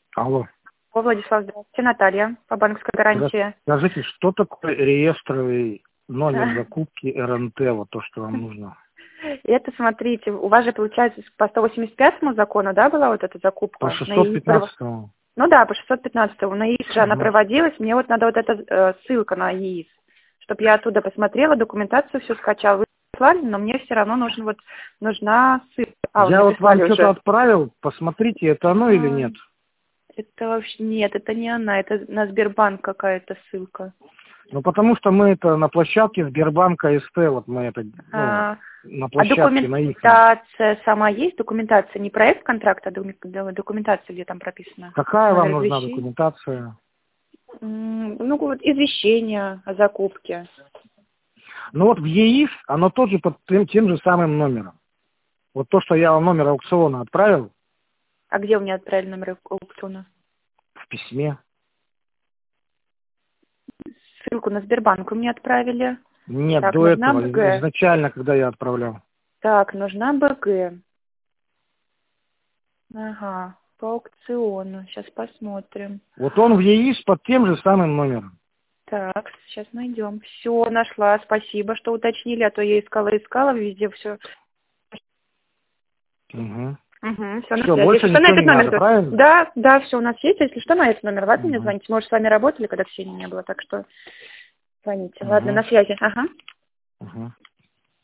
Алло. О, Владислав, здравствуйте, Наталья, по банковской гарантии. Скажите, что такое реестровый номер закупки РНТ, вот то, что вам нужно? Это, смотрите, у вас же, получается, по 185 закону, да, была вот эта закупка? По 615-му. Ну да, по 615-му. На ЕИС же она проводилась. Мне вот надо вот эта ссылка на ЕИС, чтобы я оттуда посмотрела, документацию все скачала. Вы прислали, но мне все равно нужна ссылка. Я вот вам что-то отправил, посмотрите, это оно или нет? Это вообще нет, это не она, это на Сбербанк какая-то ссылка. Ну, потому что мы это на площадке Сбербанка СТ, вот мы это на площадке на их. Документация сама есть? Документация, не проект контракта, а документация, где там прописано? Какая вам нужна документация? Ну, вот извещение о закупке. Ну, вот в ЕИС оно тоже под тем же самым номером. Вот то, что я вам номер аукциона отправил. А где у меня отправили номер аукциона? В письме. Ссылку на Сбербанк вы мне отправили. Нет, так, до этого, изначально, когда я отправлял. Так, нужна БГ. Ага, по аукциону. Сейчас посмотрим. Вот он в ЕИС под тем же самым номером. Так, сейчас найдем. Все, нашла. Спасибо, что уточнили, а то я искала везде все. Угу. Все, больше что, ничего на этот не номер? надо, правильно? Да, все у нас есть. Если что, на этот номер, ладно, мне звоните. Мы уже с вами работали, когда Ксении не было, так что звоните. Ладно, на связи. Ага.